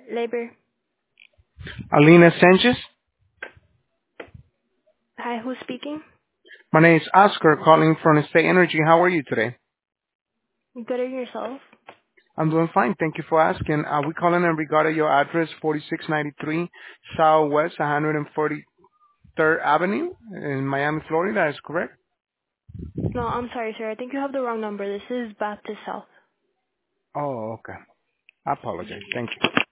Labor. Alina Sanchez. Hi, who's speaking? My name is Oscar, calling from State Energy. How are you today? Good at yourself? I'm doing fine. Thank you for asking. We calling in regard to your address, 4693 Southwest 143rd Avenue in Miami, Florida. Is correct? No, I'm sorry, sir. I think you have the wrong number. This is Baptist South. Oh, okay. I apologize. Thank you.